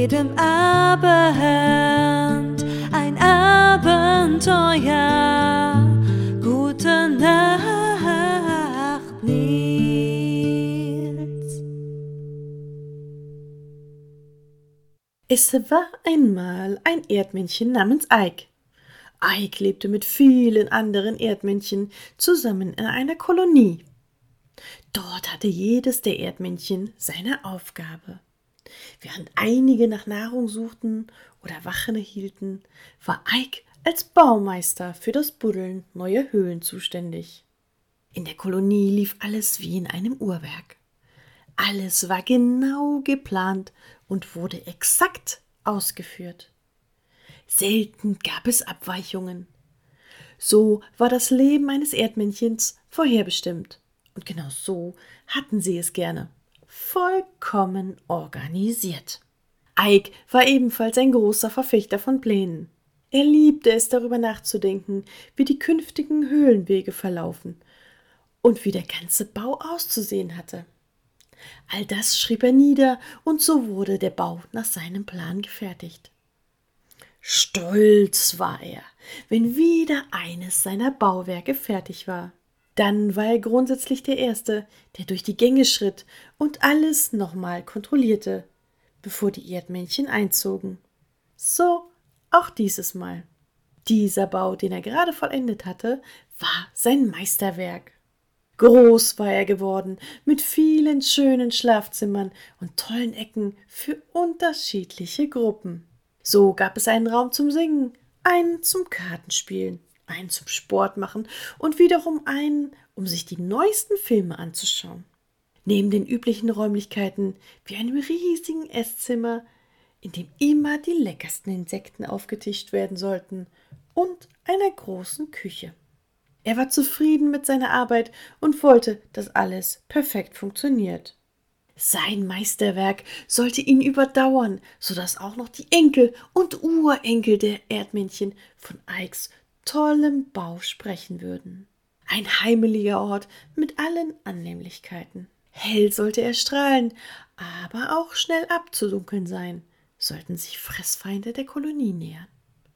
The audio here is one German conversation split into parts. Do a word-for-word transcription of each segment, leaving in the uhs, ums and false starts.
jedem Abend ein Abenteuer. Gute Nacht, Nils. Es war einmal ein Erdmännchen namens Eik. Eik lebte mit vielen anderen Erdmännchen zusammen in einer Kolonie. Dort hatte jedes der Erdmännchen seine Aufgabe. Während einige nach Nahrung suchten oder Wache hielten, war Eik als Baumeister für das Buddeln neuer Höhlen zuständig. In der Kolonie lief alles wie in einem Uhrwerk. Alles war genau geplant und wurde exakt ausgeführt. Selten gab es Abweichungen. So war das Leben eines Erdmännchens vorherbestimmt. Und genau so hatten sie es gerne. Vollkommen organisiert. Eik war ebenfalls ein großer Verfechter von Plänen. Er liebte es, darüber nachzudenken, wie die künftigen Höhlenwege verlaufen und wie der ganze Bau auszusehen hatte. All das schrieb er nieder und so wurde der Bau nach seinem Plan gefertigt. Stolz war er, wenn wieder eines seiner Bauwerke fertig war. Dann war er grundsätzlich der Erste, der durch die Gänge schritt und alles nochmal kontrollierte, bevor die Erdmännchen einzogen. So auch dieses Mal. Dieser Bau, den er gerade vollendet hatte, war sein Meisterwerk. Groß war er geworden, mit vielen schönen Schlafzimmern und tollen Ecken für unterschiedliche Gruppen. So gab es einen Raum zum Singen, einen zum Kartenspielen, einen zum Sport machen und wiederum einen, um sich die neuesten Filme anzuschauen. Neben den üblichen Räumlichkeiten wie einem riesigen Esszimmer, in dem immer die leckersten Insekten aufgetischt werden sollten, und einer großen Küche. Er war zufrieden mit seiner Arbeit und wollte, dass alles perfekt funktioniert. Sein Meisterwerk sollte ihn überdauern, sodass auch noch die Enkel und Urenkel der Erdmännchen von Eiks tollem Bau sprechen würden. Ein heimeliger Ort mit allen Annehmlichkeiten. Hell sollte er strahlen, aber auch schnell abzudunkeln sein, sollten sich Fressfeinde der Kolonie nähern.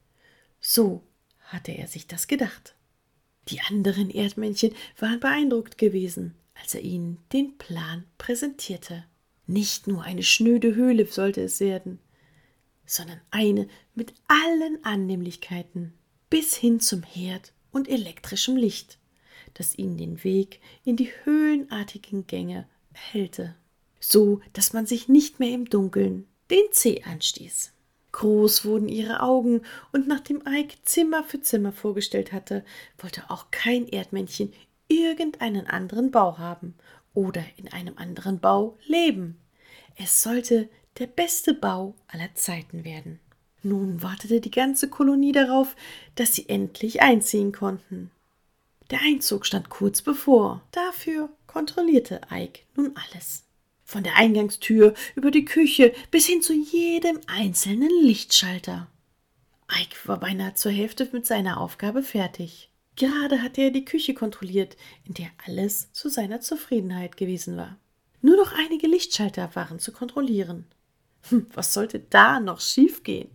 So hatte er sich das gedacht. Die anderen Erdmännchen waren beeindruckt gewesen, als er ihnen den Plan präsentierte. Nicht nur eine schnöde Höhle sollte es werden, sondern eine mit allen Annehmlichkeiten, bis hin zum Herd und elektrischem Licht, das ihnen den Weg in die höhlenartigen Gänge erhellte, so dass man sich nicht mehr im Dunkeln den Zeh anstieß. Groß wurden ihre Augen, und nachdem Eik Zimmer für Zimmer vorgestellt hatte, wollte auch kein Erdmännchen irgendeinen anderen Bau haben oder in einem anderen Bau leben. Es sollte der beste Bau aller Zeiten werden. Nun wartete die ganze Kolonie darauf, dass sie endlich einziehen konnten. Der Einzug stand kurz bevor. Dafür kontrollierte Eik nun alles. Von der Eingangstür über die Küche bis hin zu jedem einzelnen Lichtschalter. Eik war beinahe zur Hälfte mit seiner Aufgabe fertig. Gerade hatte er die Küche kontrolliert, in der alles zu seiner Zufriedenheit gewesen war. Nur noch einige Lichtschalter waren zu kontrollieren. Hm, was sollte da noch schiefgehen?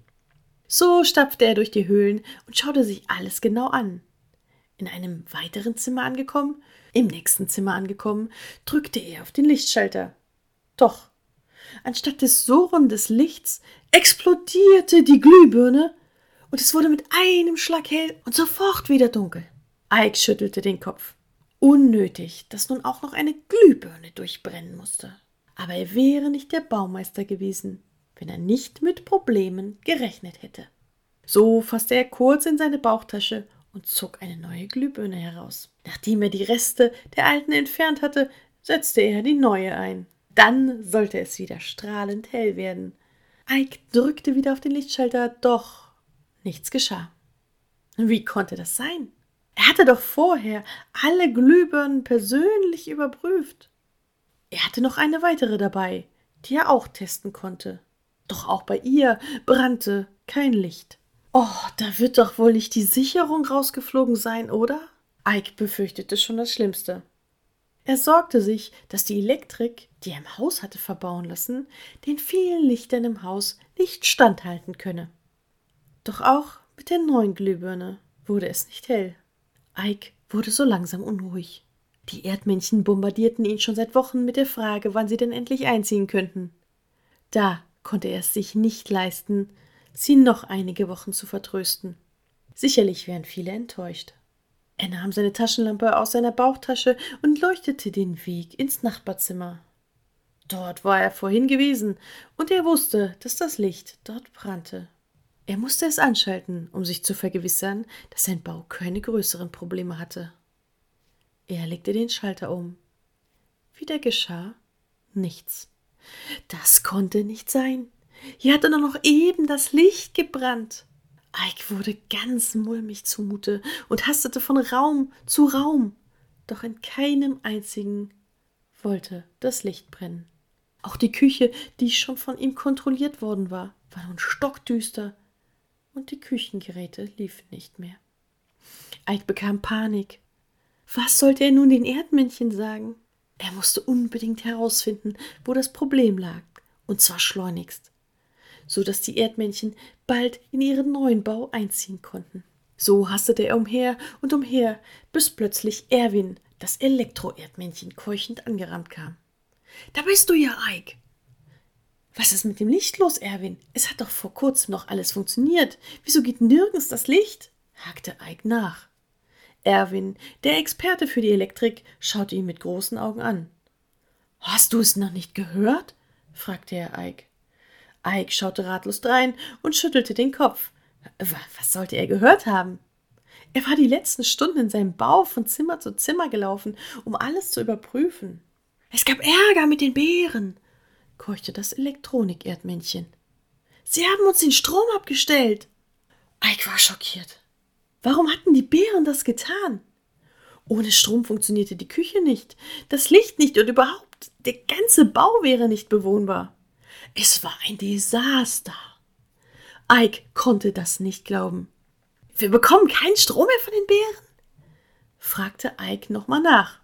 So stapfte er durch die Höhlen und schaute sich alles genau an. In einem weiteren Zimmer angekommen, im nächsten Zimmer angekommen, drückte er auf den Lichtschalter. Doch, anstatt des Surren des Lichts explodierte die Glühbirne und es wurde mit einem Schlag hell und sofort wieder dunkel. Eik schüttelte den Kopf. Unnötig, dass nun auch noch eine Glühbirne durchbrennen musste. Aber er wäre nicht der Baumeister gewesen, wenn er nicht mit Problemen gerechnet hätte. So fasste er kurz in seine Bauchtasche und zog eine neue Glühbirne heraus. Nachdem er die Reste der alten entfernt hatte, setzte er die neue ein. Dann sollte es wieder strahlend hell werden. Eik drückte wieder auf den Lichtschalter, doch nichts geschah. Wie konnte das sein? Er hatte doch vorher alle Glühbirnen persönlich überprüft. Er hatte noch eine weitere dabei, die er auch testen konnte. Doch auch bei ihr brannte kein Licht. Oh, da wird doch wohl nicht die Sicherung rausgeflogen sein, oder? Eik befürchtete schon das Schlimmste. Er sorgte sich, dass die Elektrik, die er im Haus hatte verbauen lassen, den vielen Lichtern im Haus nicht standhalten könne. Doch auch mit der neuen Glühbirne wurde es nicht hell. Ike wurde so langsam unruhig. Die Erdmännchen bombardierten ihn schon seit Wochen mit der Frage, wann sie denn endlich einziehen könnten. Da konnte er es sich nicht leisten, sie noch einige Wochen zu vertrösten. Sicherlich wären viele enttäuscht. Er nahm seine Taschenlampe aus seiner Bauchtasche und leuchtete den Weg ins Nachbarzimmer. Dort war er vorhin gewesen, und er wusste, dass das Licht dort brannte. Er musste es anschalten, um sich zu vergewissern, dass sein Bau keine größeren Probleme hatte. Er legte den Schalter um. Wieder geschah nichts. Das konnte nicht sein. Hier hatte nur noch eben das Licht gebrannt. Ike wurde ganz mulmig zumute und hastete von Raum zu Raum. Doch in keinem einzigen wollte das Licht brennen. Auch die Küche, die schon von ihm kontrolliert worden war, war nun stockdüster und die Küchengeräte liefen nicht mehr. Ike bekam Panik. Was sollte er nun den Erdmännchen sagen? Er musste unbedingt herausfinden, wo das Problem lag, und zwar schleunigst, so dass die Erdmännchen bald in ihren neuen Bau einziehen konnten. So hastete er umher und umher, bis plötzlich Erwin, das Elektro-Erdmännchen, keuchend angerannt kam. »Da bist du ja, Ike!« »Was ist mit dem Licht los, Erwin? Es hat doch vor kurzem noch alles funktioniert. Wieso geht nirgends das Licht?« hakte Ike nach. Erwin, der Experte für die Elektrik, schaute ihn mit großen Augen an. »Hast du es noch nicht gehört?« fragte er Ike. Ike schaute ratlos drein und schüttelte den Kopf. Was sollte er gehört haben? Er war die letzten Stunden in seinem Bau von Zimmer zu Zimmer gelaufen, um alles zu überprüfen. »Es gab Ärger mit den Bären«, keuchte das Elektronik-Erdmännchen. »Sie haben uns den Strom abgestellt.« Ike war schockiert. Warum hatten die Bären das getan? Ohne Strom funktionierte die Küche nicht, das Licht nicht und überhaupt, der ganze Bau wäre nicht bewohnbar. Es war ein Desaster. Ike konnte das nicht glauben. »Wir bekommen keinen Strom mehr von den Bären?« fragte Ike nochmal nach.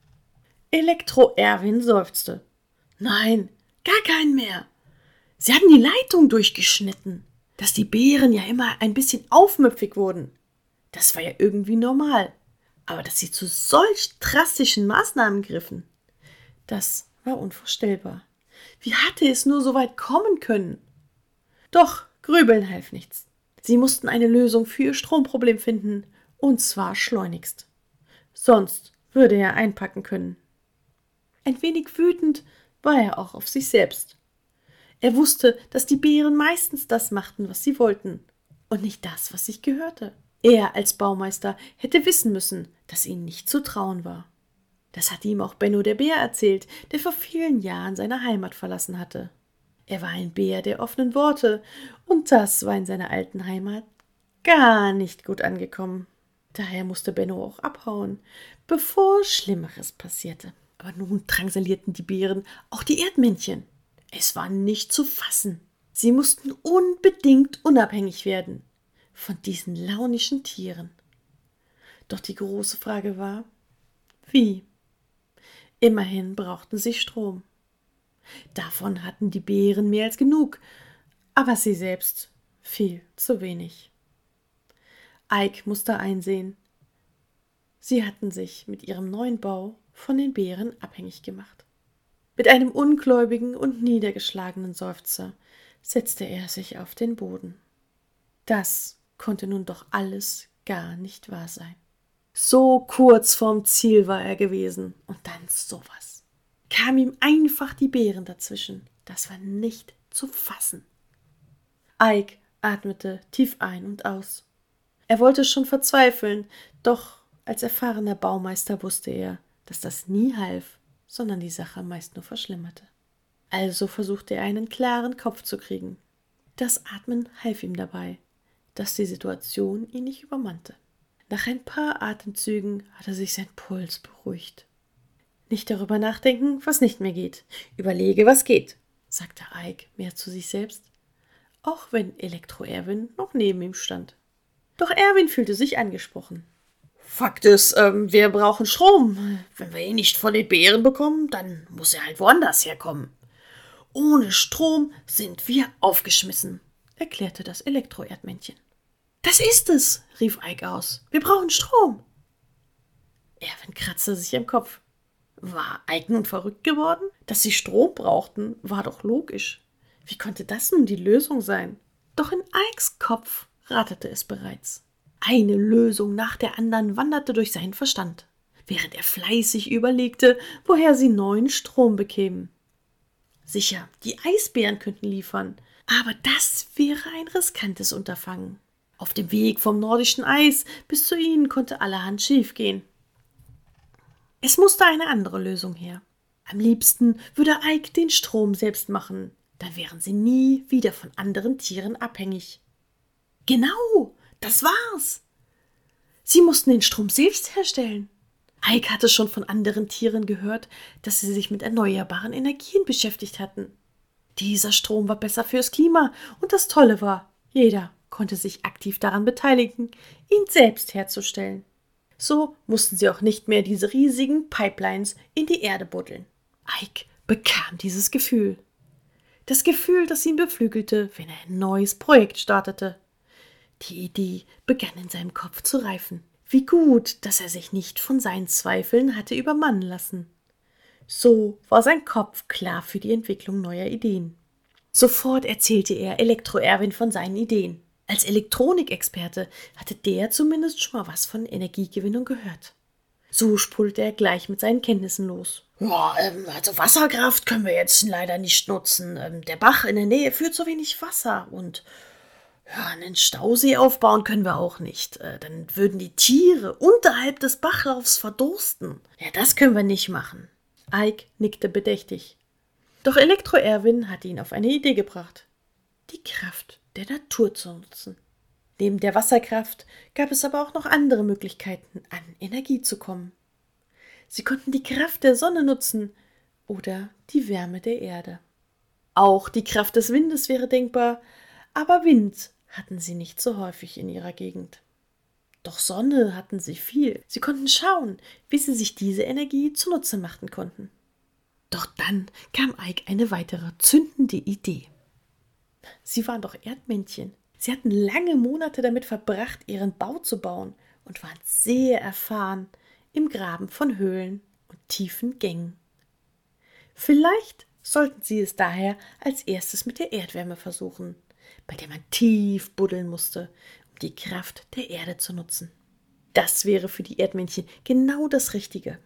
Elektro-Erwin seufzte. »Nein, gar keinen mehr. Sie haben die Leitung durchgeschnitten, dass die Bären ja immer ein bisschen aufmüpfig wurden. Das war ja irgendwie normal. Aber dass sie zu solch drastischen Maßnahmen griffen, das war unvorstellbar. Wie hatte es nur so weit kommen können? Doch Grübeln half nichts. Sie mussten eine Lösung für ihr Stromproblem finden, und zwar schleunigst. Sonst würde er einpacken können. Ein wenig wütend war er auch auf sich selbst. Er wusste, dass die Bären meistens das machten, was sie wollten, und nicht das, was sich gehörte. Er als Baumeister hätte wissen müssen, dass ihnen nicht zu trauen war. Das hatte ihm auch Benno der Bär erzählt, der vor vielen Jahren seine Heimat verlassen hatte. Er war ein Bär der offenen Worte, und das war in seiner alten Heimat gar nicht gut angekommen. Daher musste Benno auch abhauen, bevor Schlimmeres passierte. Aber nun drangsalierten die Bären auch die Erdmännchen. Es war nicht zu fassen. Sie mussten unbedingt unabhängig werden von diesen launischen Tieren. Doch die große Frage war, wie? Immerhin brauchten sie Strom. Davon hatten die Bären mehr als genug, aber sie selbst viel zu wenig. Ike musste einsehen, sie hatten sich mit ihrem neuen Bau von den Bären abhängig gemacht. Mit einem ungläubigen und niedergeschlagenen Seufzer setzte er sich auf den Boden. Das konnte nun doch alles gar nicht wahr sein. So kurz vorm Ziel war er gewesen, und dann sowas. Kam ihm einfach die Bären dazwischen. Das war nicht zu fassen. Ike atmete tief ein und aus. Er wollte schon verzweifeln, doch als erfahrener Baumeister wusste er, dass das nie half, sondern die Sache meist nur verschlimmerte. Also versuchte er, einen klaren Kopf zu kriegen. Das Atmen half ihm dabei, dass die Situation ihn nicht übermannte. Nach ein paar Atemzügen hatte sich sein Puls beruhigt. Nicht darüber nachdenken, was nicht mehr geht. Überlege, was geht, sagte Ike mehr zu sich selbst, auch wenn Elektro-Erwin noch neben ihm stand. Doch Erwin fühlte sich angesprochen. Fakt ist, ähm, wir brauchen Strom. Wenn wir ihn nicht von den Bären bekommen, dann muss er halt woanders herkommen. Ohne Strom sind wir aufgeschmissen, erklärte das Elektro-Erdmännchen. Das ist es, rief Ike aus. Wir brauchen Strom. Erwin kratzte sich im Kopf. War Ike nun verrückt geworden? Dass sie Strom brauchten, war doch logisch. Wie konnte das nun die Lösung sein? Doch in Ikes Kopf ratterte es bereits. Eine Lösung nach der anderen wanderte durch seinen Verstand, während er fleißig überlegte, woher sie neuen Strom bekämen. Sicher, die Eisbären könnten liefern, aber das wäre ein riskantes Unterfangen. Auf dem Weg vom nordischen Eis bis zu ihnen konnte allerhand schiefgehen. Es musste eine andere Lösung her. Am liebsten würde Ike den Strom selbst machen, dann wären sie nie wieder von anderen Tieren abhängig. Genau, das war's. Sie mussten den Strom selbst herstellen. Ike hatte schon von anderen Tieren gehört, dass sie sich mit erneuerbaren Energien beschäftigt hatten. Dieser Strom war besser fürs Klima und das Tolle war, jeder konnte sich aktiv daran beteiligen, ihn selbst herzustellen. So mussten sie auch nicht mehr diese riesigen Pipelines in die Erde buddeln. Ike bekam dieses Gefühl. Das Gefühl, das ihn beflügelte, wenn er ein neues Projekt startete. Die Idee begann in seinem Kopf zu reifen. Wie gut, dass er sich nicht von seinen Zweifeln hatte übermannen lassen. So war sein Kopf klar für die Entwicklung neuer Ideen. Sofort erzählte er Elektro-Erwin von seinen Ideen. Als Elektronikexperte hatte der zumindest schon mal was von Energiegewinnung gehört. So sprudelte er gleich mit seinen Kenntnissen los. Ja, ähm, also Wasserkraft können wir jetzt leider nicht nutzen. Ähm, der Bach in der Nähe führt so wenig Wasser und ja, einen Stausee aufbauen können wir auch nicht. Äh, dann würden die Tiere unterhalb des Bachlaufs verdursten. Ja, das können wir nicht machen. Ike nickte bedächtig. Doch Elektro-Erwin hatte ihn auf eine Idee gebracht. Die Kraft der Natur zu nutzen. Neben der Wasserkraft gab es aber auch noch andere Möglichkeiten, an Energie zu kommen. Sie konnten die Kraft der Sonne nutzen oder die Wärme der Erde. Auch die Kraft des Windes wäre denkbar, aber Wind hatten sie nicht so häufig in ihrer Gegend. Doch Sonne hatten sie viel. Sie konnten schauen, wie sie sich diese Energie zunutze machten konnten. Doch dann kam Ike eine weitere zündende Idee. Sie waren doch Erdmännchen. Sie hatten lange Monate damit verbracht, ihren Bau zu bauen und waren sehr erfahren im Graben von Höhlen und tiefen Gängen. Vielleicht sollten sie es daher als erstes mit der Erdwärme versuchen, bei der man tief buddeln musste, um die Kraft der Erde zu nutzen. Das wäre für die Erdmännchen genau das Richtige.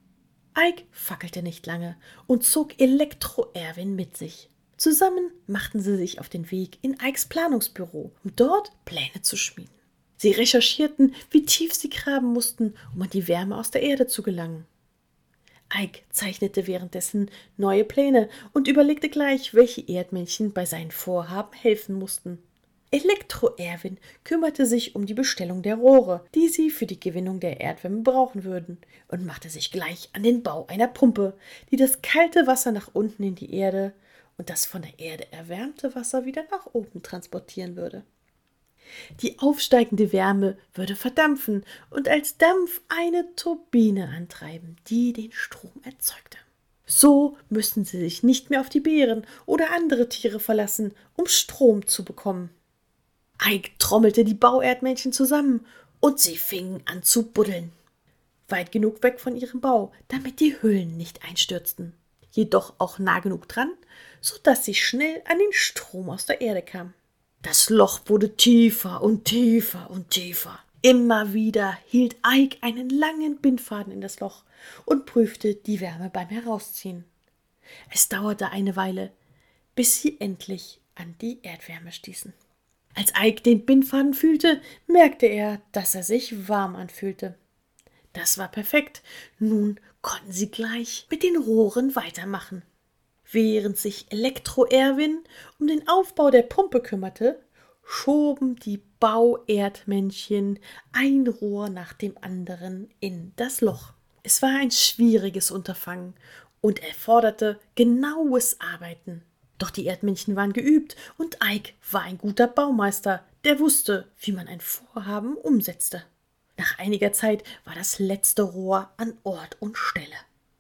Ike fackelte nicht lange und zog Elektro-Erwin mit sich. Zusammen machten sie sich auf den Weg in Ikes Planungsbüro, um dort Pläne zu schmieden. Sie recherchierten, wie tief sie graben mussten, um an die Wärme aus der Erde zu gelangen. Ike zeichnete währenddessen neue Pläne und überlegte gleich, welche Erdmännchen bei seinen Vorhaben helfen mussten. Elektro-Erwin kümmerte sich um die Bestellung der Rohre, die sie für die Gewinnung der Erdwärme brauchen würden, und machte sich gleich an den Bau einer Pumpe, die das kalte Wasser nach unten in die Erde und das von der Erde erwärmte Wasser wieder nach oben transportieren würde. Die aufsteigende Wärme würde verdampfen und als Dampf eine Turbine antreiben, die den Strom erzeugte. So müssten sie sich nicht mehr auf die Bären oder andere Tiere verlassen, um Strom zu bekommen. Ike trommelte die Bauerdmännchen zusammen und sie fingen an zu buddeln. Weit genug weg von ihrem Bau, damit die Hüllen nicht einstürzten. Jedoch auch nah genug dran, sodass sie schnell an den Strom aus der Erde kam. Das Loch wurde tiefer und tiefer und tiefer. Immer wieder hielt Ike einen langen Bindfaden in das Loch und prüfte die Wärme beim Herausziehen. Es dauerte eine Weile, bis sie endlich an die Erdwärme stießen. Als Ike den Bindfaden fühlte, merkte er, dass er sich warm anfühlte. Das war perfekt. Nun konnten sie gleich mit den Rohren weitermachen. Während sich Elektro-Erwin um den Aufbau der Pumpe kümmerte, schoben die Bauerdmännchen ein Rohr nach dem anderen in das Loch. Es war ein schwieriges Unterfangen und erforderte genaues Arbeiten. Doch die Erdmännchen waren geübt und Ike war ein guter Baumeister, der wusste, wie man ein Vorhaben umsetzte. Nach einiger Zeit war das letzte Rohr an Ort und Stelle.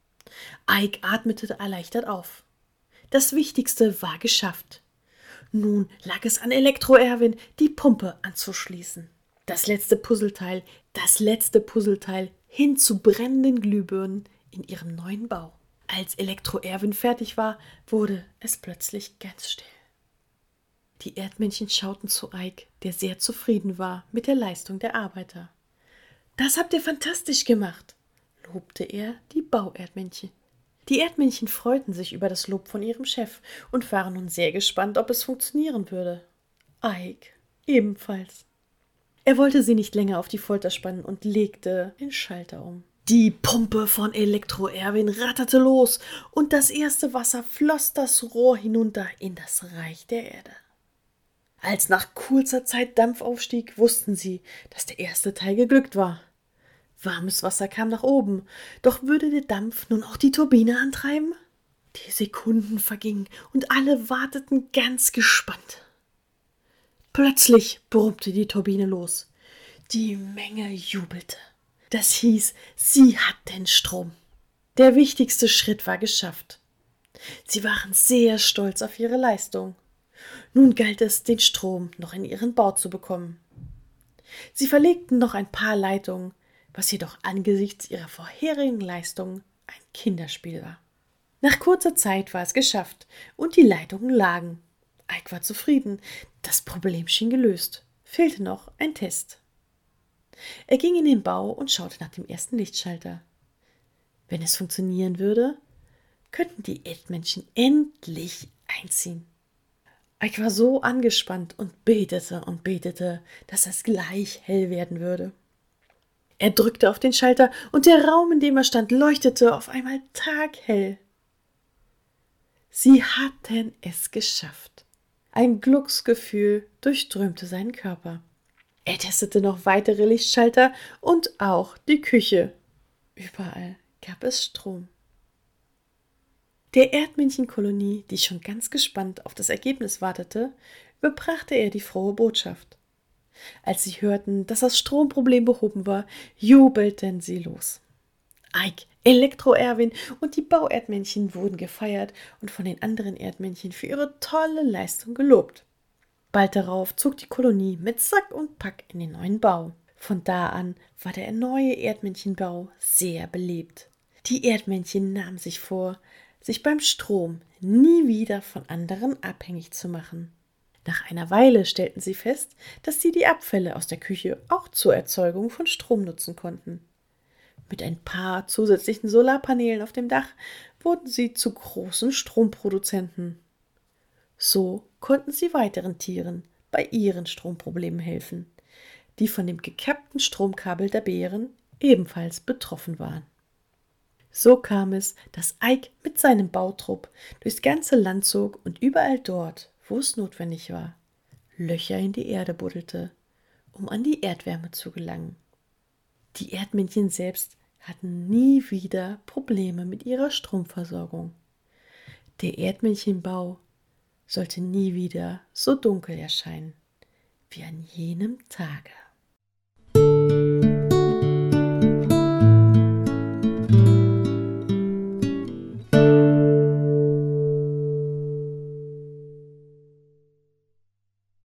Ike atmete erleichtert auf. Das Wichtigste war geschafft. Nun lag es an Elektro-Erwin, die Pumpe anzuschließen. Das letzte Puzzleteil, das letzte Puzzleteil hin zu brennenden Glühbirnen in ihrem neuen Bau. Als Elektro-Erwin fertig war, wurde es plötzlich ganz still. Die Erdmännchen schauten zu Ike, der sehr zufrieden war mit der Leistung der Arbeiter. »Das habt ihr fantastisch gemacht«, lobte er die Bauerdmännchen. Die Erdmännchen freuten sich über das Lob von ihrem Chef und waren nun sehr gespannt, ob es funktionieren würde. Ike ebenfalls. Er wollte sie nicht länger auf die Folter spannen und legte den Schalter um. Die Pumpe von Elektro-Erwin ratterte los und das erste Wasser floss das Rohr hinunter in das Reich der Erde. Als nach kurzer Zeit Dampf aufstieg, wussten sie, dass der erste Teil geglückt war. Warmes Wasser kam nach oben, doch würde der Dampf nun auch die Turbine antreiben? Die Sekunden vergingen und alle warteten ganz gespannt. Plötzlich brummte die Turbine los. Die Menge jubelte. Das hieß, sie hatten Strom. Der wichtigste Schritt war geschafft. Sie waren sehr stolz auf ihre Leistung. Nun galt es, den Strom noch in ihren Bau zu bekommen. Sie verlegten noch ein paar Leitungen, was jedoch angesichts ihrer vorherigen Leistungen ein Kinderspiel war. Nach kurzer Zeit war es geschafft und die Leitungen lagen. Ike war zufrieden, das Problem schien gelöst. Fehlte noch ein Test. Er ging in den Bau und schaute nach dem ersten Lichtschalter. Wenn es funktionieren würde, könnten die Erdmännchen endlich einziehen. Ike war so angespannt und betete und betete, dass es gleich hell werden würde. Er drückte auf den Schalter und der Raum, in dem er stand, leuchtete auf einmal taghell. Sie hatten es geschafft. Ein Glücksgefühl durchströmte seinen Körper. Er testete noch weitere Lichtschalter und auch die Küche. Überall gab es Strom. Der Erdmännchenkolonie, die schon ganz gespannt auf das Ergebnis wartete, überbrachte er die frohe Botschaft. Als sie hörten, dass das Stromproblem behoben war, jubelten sie los. Ike, Elektro-Erwin und die Bauerdmännchen wurden gefeiert und von den anderen Erdmännchen für ihre tolle Leistung gelobt. Bald darauf zog die Kolonie mit Sack und Pack in den neuen Bau. Von da an war der neue Erdmännchenbau sehr beliebt. Die Erdmännchen nahmen sich vor, sich beim Strom nie wieder von anderen abhängig zu machen. Nach einer Weile stellten sie fest, dass sie die Abfälle aus der Küche auch zur Erzeugung von Strom nutzen konnten. Mit ein paar zusätzlichen Solarpanelen auf dem Dach wurden sie zu großen Stromproduzenten. So konnten sie weiteren Tieren bei ihren Stromproblemen helfen, die von dem gekappten Stromkabel der Bären ebenfalls betroffen waren. So kam es, dass Ike mit seinem Bautrupp durchs ganze Land zog und überall dort, wo es notwendig war, Löcher in die Erde buddelte, um an die Erdwärme zu gelangen. Die Erdmännchen selbst hatten nie wieder Probleme mit ihrer Stromversorgung. Der Erdmännchenbau sollte nie wieder so dunkel erscheinen wie an jenem Tage.